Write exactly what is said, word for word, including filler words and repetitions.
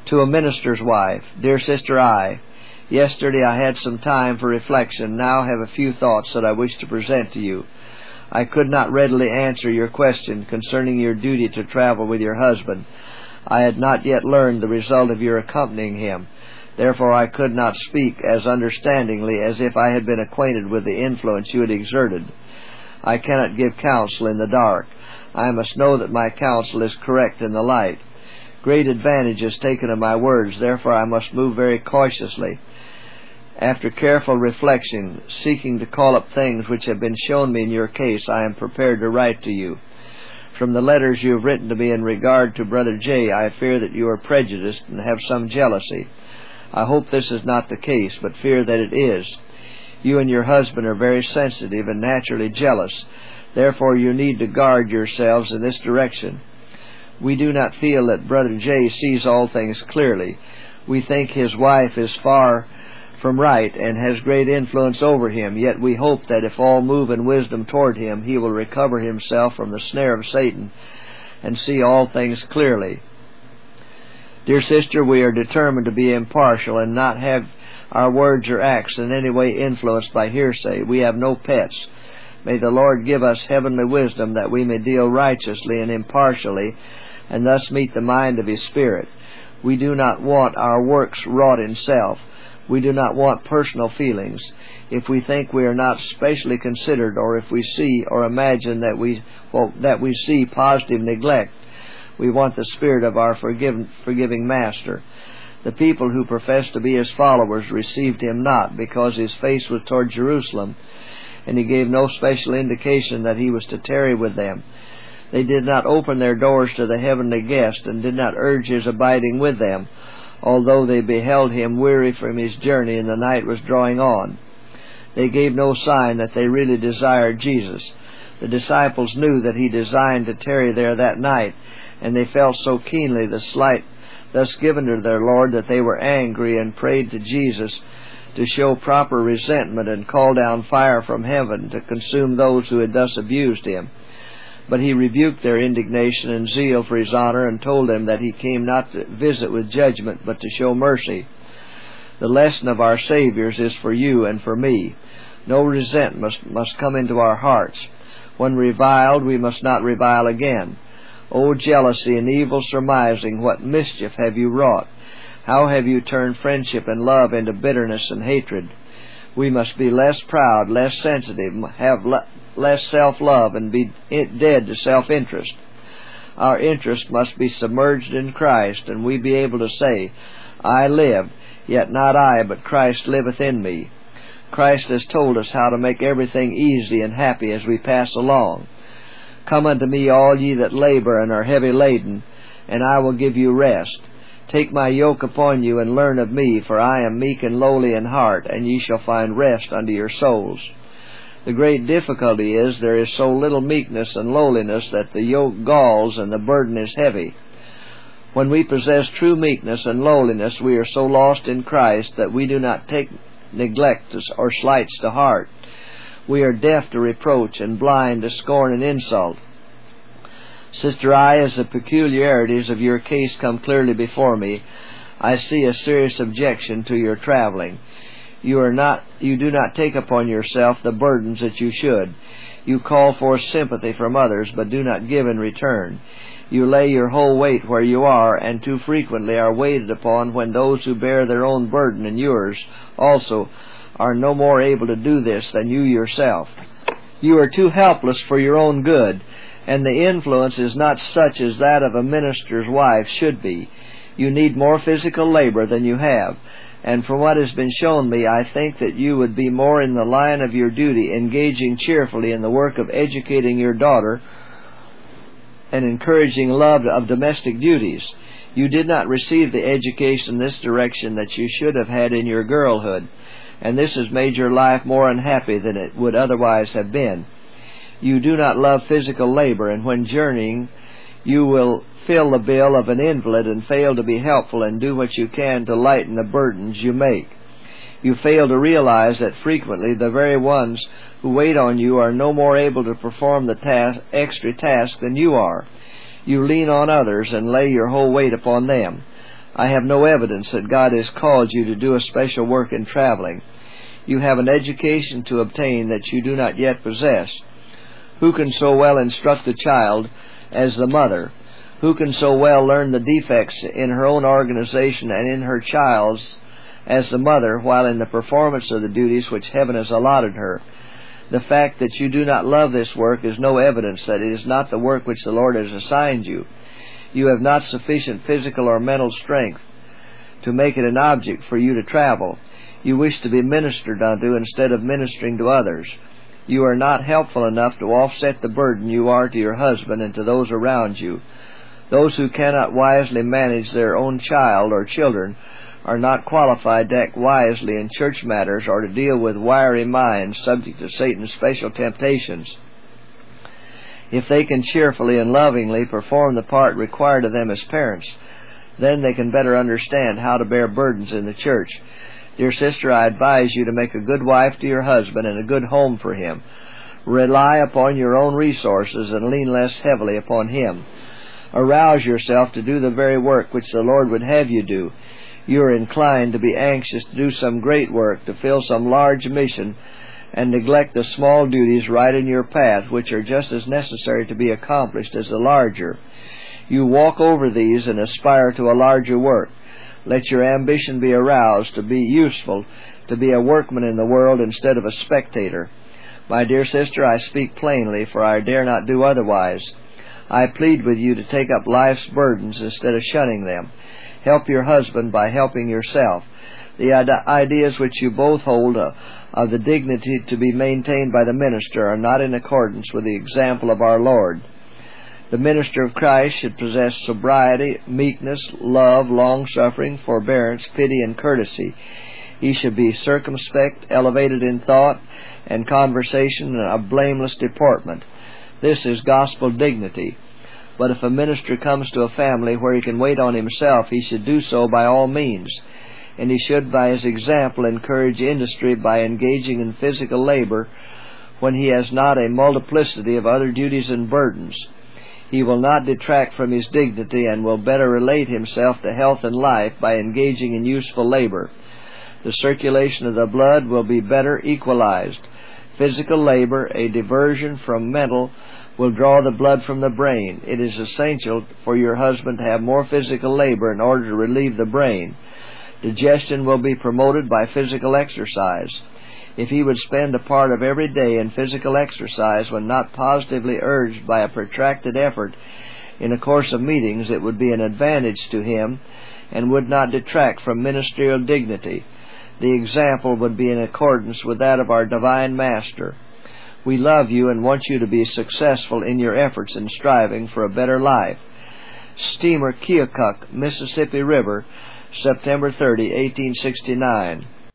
To a minister's wife. Dear Sister I, yesterday I had some time for reflection. Now I have a few thoughts that I wish to present to you. I could not readily answer your question concerning your duty to travel with your husband. I had not yet learned the result of your accompanying him. Therefore I could not speak as understandingly as if I had been acquainted with the influence you had exerted. I cannot give counsel in the dark. I must know that my counsel is correct in the light. Great advantage is taken of my words, therefore I must move very cautiously. After careful reflection, seeking to call up things which have been shown me in your case, I am prepared to write to you. From the letters you have written to me in regard to Brother J, I fear that you are prejudiced and have some jealousy. I hope this is not the case, but fear that it is. You and your husband are very sensitive and naturally jealous. Therefore you need to guard yourselves in this direction. We do not feel that Brother J sees all things clearly. We think his wife is far from right and has great influence over him, yet we hope that if all move in wisdom toward him, he will recover himself from the snare of Satan and see all things clearly. Dear sister, we are determined to be impartial and not have our words or acts in any way influenced by hearsay. We have no pets. May the Lord give us heavenly wisdom that we may deal righteously and impartially and thus meet the mind of His Spirit. We do not want our works wrought in self. We do not want personal feelings. If we think we are not specially considered, or if we see or imagine that we well, that we see positive neglect, we want the spirit of our forgiven, forgiving Master. The people who professed to be His followers received Him not, because His face was toward Jerusalem, and He gave no special indication that He was to tarry with them. They did not open their doors to the heavenly guest, and did not urge His abiding with them, although they beheld Him weary from His journey and the night was drawing on. They gave no sign that they really desired Jesus. The disciples knew that He designed to tarry there that night, and they felt so keenly the slight thus given to their Lord that they were angry and prayed to Jesus to show proper resentment and call down fire from heaven to consume those who had thus abused Him. But He rebuked their indignation and zeal for His honor, and told them that He came not to visit with judgment, but to show mercy. The lesson of our Savior's is for you and for me. No resentment must, must come into our hearts. When reviled, we must not revile again. O jealousy and evil surmising, what mischief have you wrought? How have you turned friendship and love into bitterness and hatred? We must be less proud, less sensitive, have le- less self-love, and be dead to self-interest. Our interest must be submerged in Christ, and we be able to say, I live, yet not I, but Christ liveth in me. Christ has told us how to make everything easy and happy as we pass along. Come unto me, all ye that labor and are heavy laden, and I will give you rest. Take my yoke upon you, and learn of me, for I am meek and lowly in heart, and ye shall find rest unto your souls. The great difficulty is there is so little meekness and lowliness that the yoke galls and the burden is heavy. When we possess true meekness and lowliness, we are so lost in Christ that we do not take neglect or slights to heart. We are deaf to reproach and blind to scorn and insult. Sister I, as the peculiarities of your case come clearly before me, I see a serious objection to your traveling. You are not, you do not take upon yourself the burdens that you should. You call for sympathy from others, but do not give in return. You lay your whole weight where you are, and too frequently are waited upon, when those who bear their own burden and yours also are no more able to do this than you yourself. You are too helpless for your own good, and the influence is not such as that of a minister's wife should be. You need more physical labor than you have, and from what has been shown me, I think that you would be more in the line of your duty, engaging cheerfully in the work of educating your daughter and encouraging love of domestic duties. You did not receive the education in this direction that you should have had in your girlhood, and this has made your life more unhappy than it would otherwise have been. You do not love physical labor, and when journeying, you will fill the bill of an invalid and fail to be helpful and do what you can to lighten the burdens you make. You fail to realize that frequently the very ones who wait on you are no more able to perform the task, extra task than you are. You lean on others and lay your whole weight upon them. I have no evidence that God has called you to do a special work in traveling. You have an education to obtain that you do not yet possess. Who can so well instruct the child as the mother? Who can so well learn the defects in her own organization and in her child's as the mother, while in the performance of the duties which heaven has allotted her? The fact that you do not love this work is no evidence that it is not the work which the Lord has assigned you. You have not sufficient physical or mental strength to make it an object for you to travel. You wish to be ministered unto instead of ministering to others. You are not helpful enough to offset the burden you are to your husband and to those around you. Those who cannot wisely manage their own child or children are not qualified to act wisely in church matters or to deal with wiry minds subject to Satan's special temptations. If they can cheerfully and lovingly perform the part required of them as parents, then they can better understand how to bear burdens in the church. Dear sister, I advise you to make a good wife to your husband and a good home for him. Rely upon your own resources and lean less heavily upon him. Arouse yourself to do the very work which the Lord would have you do. You are inclined to be anxious to do some great work, to fill some large mission, and neglect the small duties right in your path, which are just as necessary to be accomplished as the larger. You walk over these and aspire to a larger work. Let your ambition be aroused to be useful, to be a workman in the world instead of a spectator. My dear sister, I speak plainly, for I dare not do otherwise. I plead with you to take up life's burdens instead of shunning them. Help your husband by helping yourself. The ideas which you both hold uh, of the dignity to be maintained by the minister are not in accordance with the example of our Lord. The minister of Christ should possess sobriety, meekness, love, long-suffering, forbearance, pity, and courtesy. He should be circumspect, elevated in thought and conversation, and of blameless deportment. This is gospel dignity. But if a minister comes to a family where he can wait on himself, he should do so by all means. And he should, by his example, encourage industry by engaging in physical labor when he has not a multiplicity of other duties and burdens. He will not detract from his dignity and will better relate himself to health and life by engaging in useful labor. The circulation of the blood will be better equalized. Physical labor, a diversion from mental, will draw the blood from the brain. It is essential for your husband to have more physical labor in order to relieve the brain. Digestion will be promoted by physical exercise. If he would spend a part of every day in physical exercise when not positively urged by a protracted effort in a course of meetings, it would be an advantage to him and would not detract from ministerial dignity. The example would be in accordance with that of our Divine Master. We love you and want you to be successful in your efforts in striving for a better life. Steamer Keokuk, Mississippi River, September thirtieth, eighteen sixty-nine.